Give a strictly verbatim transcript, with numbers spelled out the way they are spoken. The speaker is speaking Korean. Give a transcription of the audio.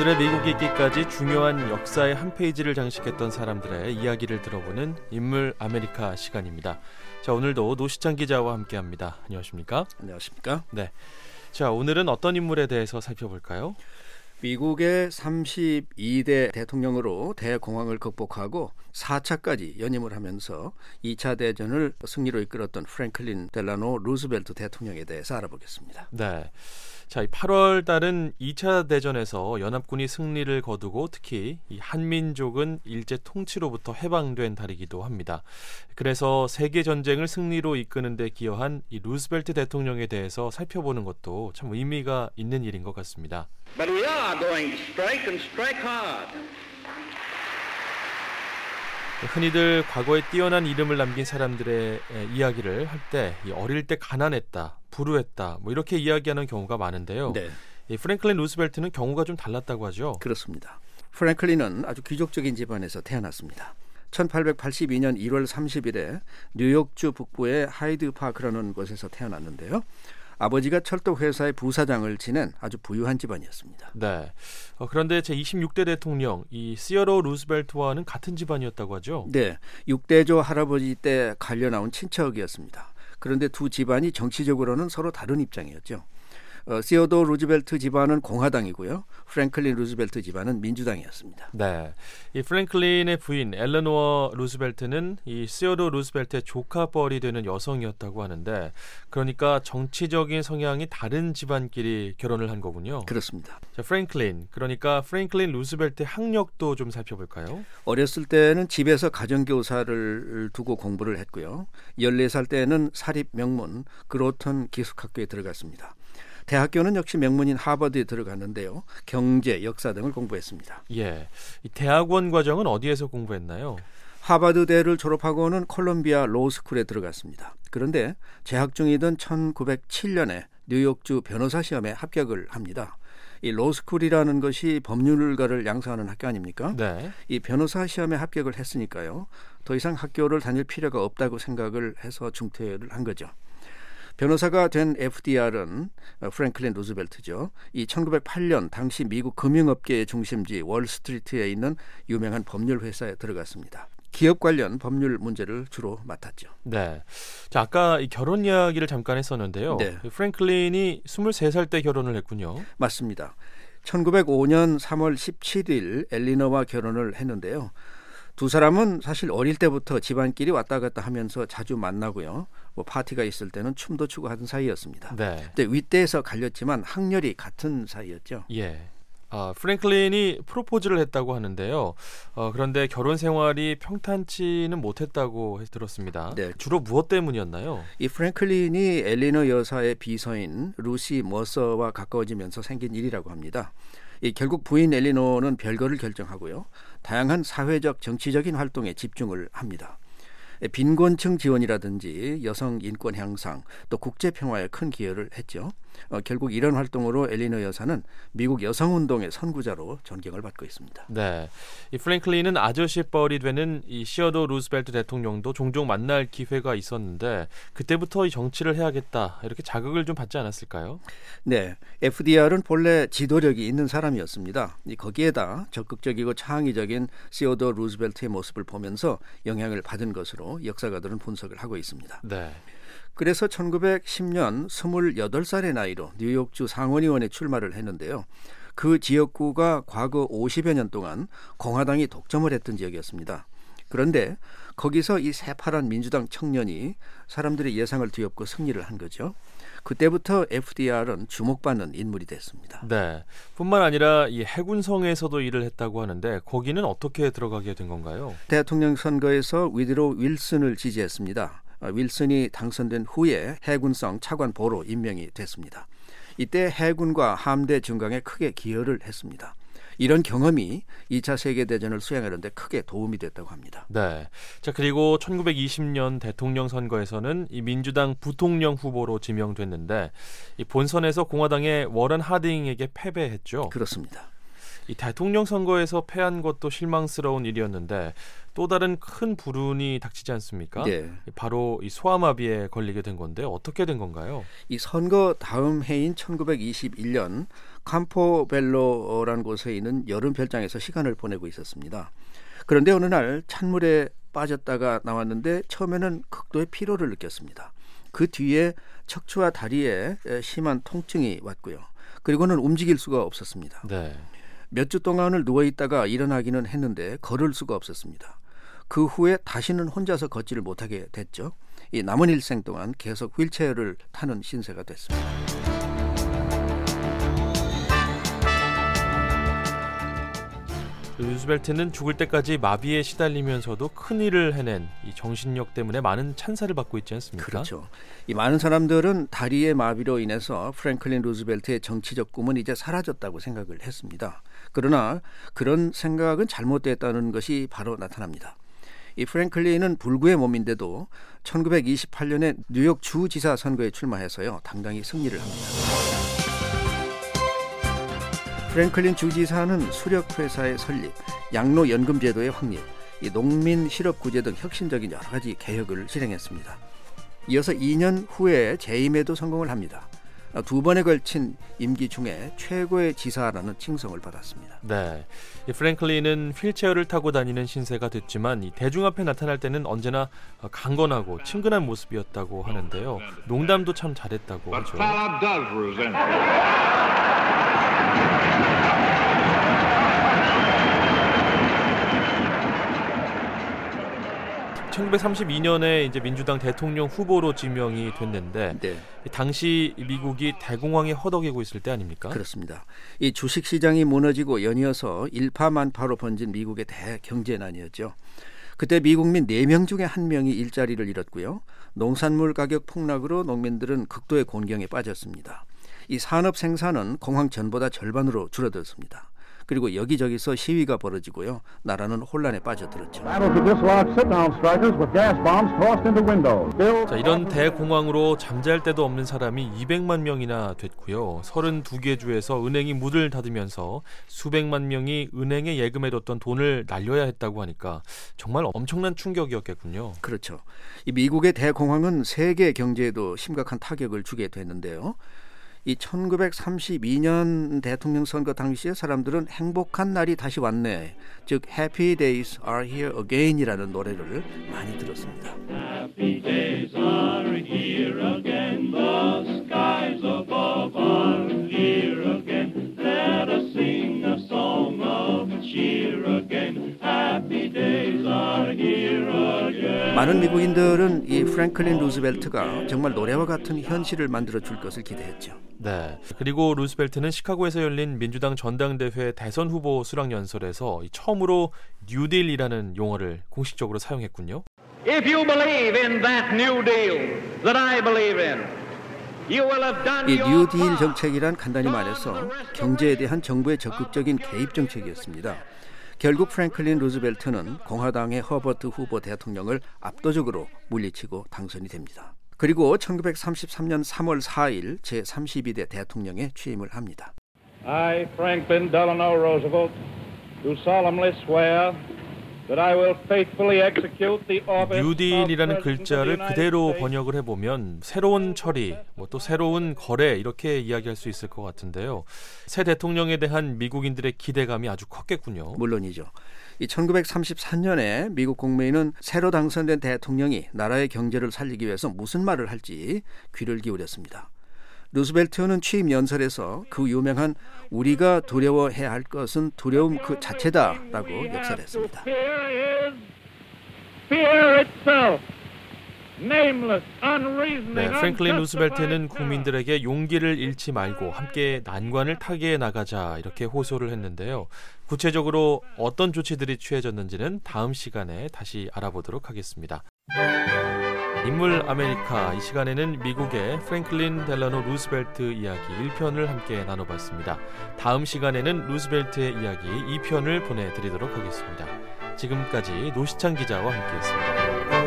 오늘의 미국이 있기까지 중요한 역사의 한 페이지를 장식했던 사람들의 이야기를 들어보는 인물 아메리카 시간입니다. 자, 오늘도 노시찬 기자와 함께합니다. 안녕하십니까? 안녕하십니까? 네. 자, 오늘은 어떤 인물에 대해서 살펴볼까요? 미국의 삼십이 대 대통령으로 대공황을 극복하고 사 차까지 연임을 하면서 이 차 대전을 승리로 이끌었던 프랭클린 델라노 루즈벨트 대통령에 대해서 알아보겠습니다. 네. 자, 팔월 달은 이 차 대전에서 연합군이 승리를 거두고 특히 이 한민족은 일제 통치로부터 해방된 달이기도 합니다. 그래서 세계 전쟁을 승리로 이끄는 데 기여한 이 루즈벨트 대통령에 대해서 살펴보는 것도 참 의미가 있는 일인 것 같습니다. But we are going to strike and strike hard. 흔히들 과거에 뛰어난 이름을 남긴 사람들의 이야기를 할 때 어릴 때 가난했다, 불우했다 뭐 이렇게 이야기하는 경우가 많은데요. 네. 이 프랭클린 루스벨트는 경우가 좀 달랐다고 하죠. 그렇습니다. 프랭클린은 아주 귀족적인 집안에서 태어났습니다. 천팔백팔십이 년 일월 삼십일에 뉴욕주 북부의 하이드 파크라는 곳에서 태어났는데요. 아버지가 철도 회사의 부사장을 지낸 아주 부유한 집안이었습니다. 네. 어, 그런데 제이십육 대 대통령 이 시어로 루스벨트와는 같은 집안이었다고 하죠? 네. 육 대조 할아버지 때 갈려 나온 친척이었습니다. 그런데 두 집안이 정치적으로는 서로 다른 입장이었죠. 어, 시어도 루즈벨트 집안은 공화당이고요. 프랭클린 루즈벨트 집안은 민주당이었습니다. 네, 이 프랭클린의 부인 엘레노어 루즈벨트는 이 시어도 루즈벨트의 조카뻘이 되는 여성이었다고 하는데, 그러니까 정치적인 성향이 다른 집안끼리 결혼을 한 거군요. 그렇습니다. 자, 프랭클린, 그러니까 프랭클린 루즈벨트의 학력도 좀 살펴볼까요? 어렸을 때는 집에서 가정교사를 두고 공부를 했고요. 열네 살 때는 사립 명문 그로턴 기숙학교에 들어갔습니다. 대학교는 역시 명문인 하버드에 들어갔는데요. 경제, 역사 등을 공부했습니다. 예, 이 대학원 과정은 어디에서 공부했나요? 하버드대를 졸업하고는 콜롬비아 로스쿨에 들어갔습니다. 그런데 재학 중이던 천구백칠 년에 뉴욕주 변호사 시험에 합격을 합니다. 이 로스쿨이라는 것이 법률가를 양성하는 학교 아닙니까? 네. 이 변호사 시험에 합격을 했으니까요. 더 이상 학교를 다닐 필요가 없다고 생각을 해서 중퇴를 한 거죠. 변호사가 된 에프디알은 프랭클린 루즈벨트죠. 이 천구백팔 년 당시 미국 금융업계의 중심지 월스트리트에 있는 유명한 법률 회사에 들어갔습니다. 기업 관련 법률 문제를 주로 맡았죠. 네. 자, 아까 이 결혼 이야기를 잠깐 했었는데요. 네. 프랭클린이 스물세 살 때 결혼을 했군요. 맞습니다. 천구백오 년 삼월 십칠일 엘리너와 결혼을 했는데요. 두 사람은 사실 어릴 때부터 집안끼리 왔다 갔다 하면서 자주 만나고요. 뭐 파티가 있을 때는 춤도 추고 하던 사이였습니다. 네. 근데 윗대에서 갈렸지만 학렬이 같은 사이였죠. 예. 아, 프랭클린이 프로포즈를 했다고 하는데요. 어, 그런데 결혼 생활이 평탄치는 못했다고 들었습니다. 네. 주로 무엇 때문이었나요? 이 프랭클린이 엘리너 여사의 비서인 루시 머서와 가까워지면서 생긴 일이라고 합니다. 이 결국 부인 엘리노는 별거를 결정하고요. 다양한 사회적 정치적인 활동에 집중을 합니다. 빈곤층 지원이라든지 여성 인권 향상, 또 국제 평화에 큰 기여를 했죠. 어, 결국 이런 활동으로 엘리너 여사는 미국 여성운동의 선구자로 존경을 받고 있습니다. 네, 이 프랭클린은 아저씨 뻘이 되는 이 시어도 루스벨트 대통령도 종종 만날 기회가 있었는데 그때부터 이 정치를 해야겠다 이렇게 자극을 좀 받지 않았을까요? 네, 에프디알은 본래 지도력이 있는 사람이었습니다. 거기에다 적극적이고 창의적인 시어도 루스벨트의 모습을 보면서 영향을 받은 것으로 역사가들은 분석을 하고 있습니다. 네. 그래서 천구백십 년 스물여덟 살의 나이로 뉴욕주 상원의원에 출마를 했는데요. 그 지역구가 과거 오십여 년 동안 공화당이 독점을 했던 지역이었습니다. 그런데 거기서 이 새파란 민주당 청년이 사람들의 예상을 뒤엎고 승리를 한 거죠. 그때부터 에프디알은 주목받는 인물이 됐습니다. 네, 뿐만 아니라 이 해군성에서도 일을 했다고 하는데 거기는 어떻게 들어가게 된 건가요? 대통령 선거에서 위드로 윌슨을 지지했습니다. 윌슨이 당선된 후에 해군성 차관보로 임명이 됐습니다. 이때 해군과 함대 증강에 크게 기여를 했습니다. 이런 경험이 이 차 세계대전을 수행하는 데 크게 도움이 됐다고 합니다. 네. 자, 그리고 천구백이십 년 대통령 선거에서는 이 민주당 부통령 후보로 지명됐는데 이 본선에서 공화당의 워런 하딩에게 패배했죠. 그렇습니다. 이 대통령 선거에서 패한 것도 실망스러운 일이었는데 또 다른 큰 불운이 닥치지 않습니까? 네. 바로 이 소아마비에 걸리게 된 건데 어떻게 된 건가요? 이 선거 다음 해인 천구백이십일 년 캄포벨로라는 곳에 있는 여름 별장에서 시간을 보내고 있었습니다. 그런데 어느 날 찬물에 빠졌다가 나왔는데 처음에는 극도의 피로를 느꼈습니다. 그 뒤에 척추와 다리에 심한 통증이 왔고요. 그리고는 움직일 수가 없었습니다. 네. 몇 주 동안을 누워있다가 일어나기는 했는데 걸을 수가 없었습니다. 그 후에 다시는 혼자서 걷지를 못하게 됐죠. 이 남은 일생 동안 계속 휠체어를 타는 신세가 됐습니다. 루스벨트는 죽을 때까지 마비에 시달리면서도 큰 일을 해낸 이 정신력 때문에 많은 찬사를 받고 있지 않습니까? 그렇죠. 이 많은 사람들은 다리의 마비로 인해서 프랭클린 루스벨트의 정치적 꿈은 이제 사라졌다고 생각을 했습니다. 그러나 그런 생각은 잘못됐다는 것이 바로 나타납니다. 이 프랭클린은 불구의 몸인데도 천구백이십팔 년에 뉴욕 주지사 선거에 출마해서요 당당히 승리를 합니다. 프랭클린 주지사는 수력회사의 설립, 양로연금제도의 확립, 이 농민 실업구제 등 혁신적인 여러 가지 개혁을 실행했습니다. 이어서 이 년 후에 재임에도 성공을 합니다. 두 번에 걸친 임기 중에 최고의 지사라는 칭송을 받았습니다. 네, 이 프랭클린은 휠체어를 타고 다니는 신세가 됐지만 이 대중 앞에 나타날 때는 언제나 강건하고 친근한 모습이었다고 하는데요. 농담도 참 잘했다고 하죠. 천구백삼십이 년에 이제 민주당 대통령 후보로 지명이 됐는데 네. 당시 미국이 대공황에 허덕이고 있을 때 아닙니까? 그렇습니다. 이 주식 시장이 무너지고 연이어서 일파만파로 번진 미국의 대경제난이었죠. 그때 미국민 네 명 중에 한 명이 일자리를 잃었고요. 농산물 가격 폭락으로 농민들은 극도의 곤경에 빠졌습니다. 이 산업 생산은 공황 전보다 절반으로 줄어들었습니다. 그리고 여기저기서 시위가 벌어지고요. 나라는 혼란에 빠져들었죠. 자, 이런 대공황으로 잠잘 데도 없는 사람이 이백만 명이나 됐고요. 서른두 개 주에서 은행이 문을 닫으면서 수백만 명이 은행에 예금해뒀던 돈을 날려야 했다고 하니까 정말 엄청난 충격이었겠군요. 그렇죠. 이 미국의 대공황은 세계 경제에도 심각한 타격을 주게 됐는데요. 이 천구백삼십이 년 대통령 선거 당시에 사람들은 행복한 날이 다시 왔네, 즉 Happy Days Are Here Again이라는 노래를 많이 들었습니다. Happy days are here again. The skies above are clear again. Let us sing a song of cheer again. Happy days are here again. 많은 미국인들은 이 프랭클린 루스벨트가 정말 노래와 같은 현실을 만들어 줄 것을 기대했죠. 네. 그리고 루스벨트는 시카고에서 열린 민주당 전당대회 대선 후보 수락 연설에서 처음으로 뉴딜이라는 용어를 공식적으로 사용했군요. If you believe in that New Deal that I believe in, you will have done 이 your 뉴딜 정책이란 간단히 말해서 경제에 대한 정부의 적극적인 개입 정책이었습니다. 결국 프랭클린 루스벨트는 공화당의 허버트 후보 대통령을 압도적으로 물리치고 당선이 됩니다. 그리고 천구백삼십삼 년 삼월 사일 제삼십이 대 대통령에 취임을 합니다. I, Franklin Delano Roosevelt, do solemnly swear that I will faithfully execute the office of 뉴딜이라는 President of 글자를 the United 그대로 States. 번역을 해보면 새로운 처리, 뭐 또 새로운 거래 이렇게 이야기할 수 있을 것 같은데요. 새 대통령에 대한 미국인들의 기대감이 아주 컸겠군요. 물론이죠. 이 천구백삼십사 년에 미국 국민은 새로 당선된 대통령이 나라의 경제를 살리기 위해서 무슨 말을 할지 귀를 기울였습니다. 루스벨트는 취임 연설에서 그 유명한 우리가 두려워해야 할 것은 두려움 그 자체다라고 역설했습니다. 네, 프랭클린 루스벨트는 국민들에게 용기를 잃지 말고 함께 난관을 타개해 나가자 이렇게 호소를 했는데요. 구체적으로 어떤 조치들이 취해졌는지는 다음 시간에 다시 알아보도록 하겠습니다. 인물 아메리카, 이 시간에는 미국의 프랭클린 델라노 루스벨트 이야기 일 편을 함께 나눠봤습니다. 다음 시간에는 루스벨트의 이야기 이 편을 보내드리도록 하겠습니다. 지금까지 노시창 기자와 함께했습니다.